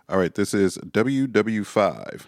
All right, this is WW5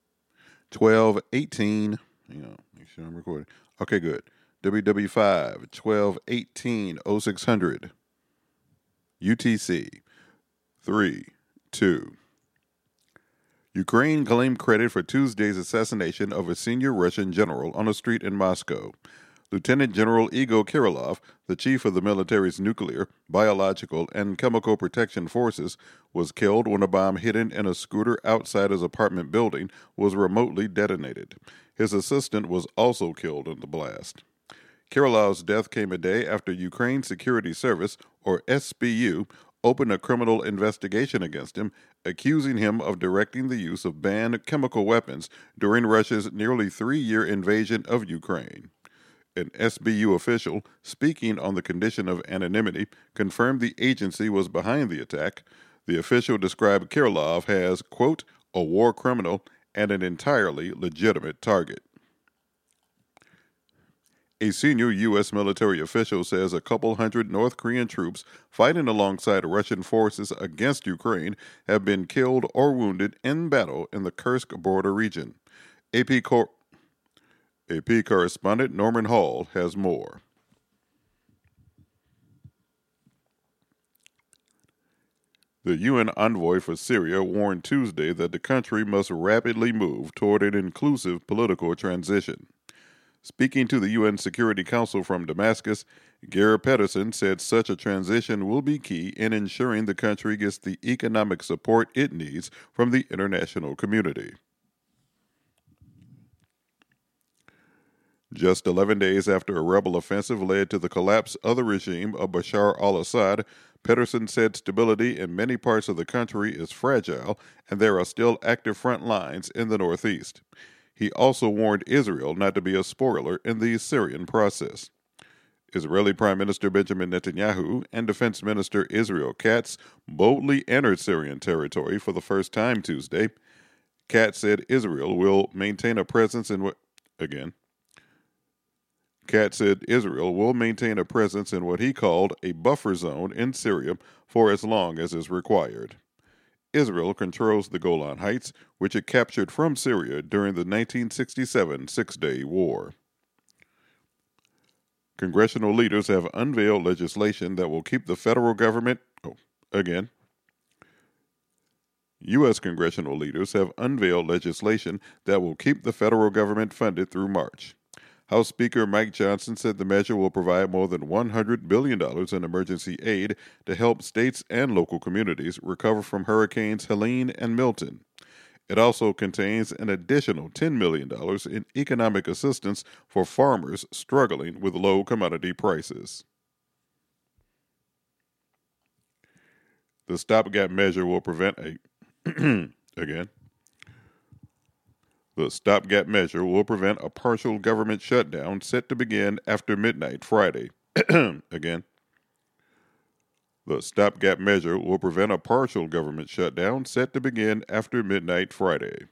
1218. Make sure I'm recording. Okay, good. WW5 1218 0600 UTC 3 2. Ukraine claimed credit for Tuesday's assassination of a senior Russian general on a street in Moscow. Lieutenant General Igor Kirillov, the chief of the military's nuclear, biological, and chemical protection forces, was killed when a bomb hidden in a scooter outside his apartment building was remotely detonated. His assistant was also killed in the blast. Kirillov's death came a day after Ukraine Security Service, or SBU, opened a criminal investigation against him, accusing him of directing the use of banned chemical weapons during Russia's nearly 3-year invasion of Ukraine. An SBU official, speaking on the condition of anonymity, confirmed the agency was behind the attack. The official described Kirillov as, quote, a war criminal and an entirely legitimate target. A senior U.S. military official says a couple hundred North Korean troops fighting alongside Russian forces against Ukraine have been killed or wounded in battle in the Kursk border region. AP correspondent Norman Hall has more. The UN envoy for Syria warned Tuesday that the country must rapidly move toward an inclusive political transition. Speaking to the UN Security Council from Damascus, Geir Pedersen said such a transition will be key in ensuring the country gets the economic support it needs from the international community. Just 11 days after a rebel offensive led to the collapse of the regime of Bashar al-Assad, Pedersen said stability in many parts of the country is fragile and there are still active front lines in the northeast. He also warned Israel not to be a spoiler in the Syrian process. Israeli Prime Minister Benjamin Netanyahu and Defense Minister Israel Katz boldly entered Syrian territory for the first time Tuesday. Katz said Israel will maintain a presence in what he called a buffer zone in Syria for as long as is required. Israel controls the Golan Heights, which it captured from Syria during the 1967 Six-Day War. Congressional leaders have unveiled legislation that will keep the federal government. U.S. congressional leaders have unveiled legislation that will keep the federal government funded through March. House Speaker Mike Johnson said the measure will provide more than $100 billion in emergency aid to help states and local communities recover from Hurricanes Helene and Milton. It also contains an additional $10 million in economic assistance for farmers struggling with low commodity prices. The stopgap measure will prevent The stopgap measure will prevent a partial government shutdown set to begin after midnight Friday. The stopgap measure will prevent a partial government shutdown set to begin after midnight Friday.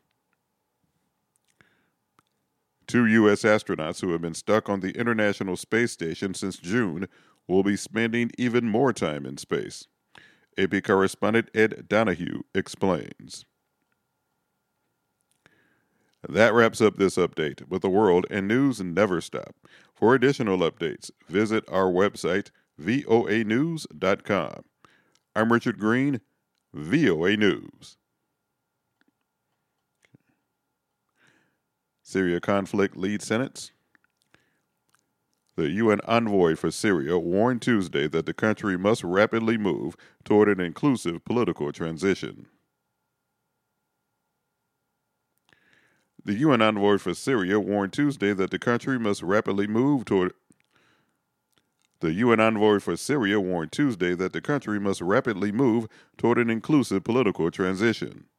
2 U.S. astronauts who have been stuck on the International Space Station since June will be spending even more time in space. AP correspondent Ed Donahue explains. That wraps up this update, but the world and news never stop. For additional updates, visit our website, voanews.com. I'm Richard Green, VOA News. Syria conflict lead sentence. The UN envoy for Syria warned Tuesday that the country must rapidly move toward an inclusive political transition. The UN envoy for Syria warned Tuesday that the country must rapidly move toward an inclusive political transition.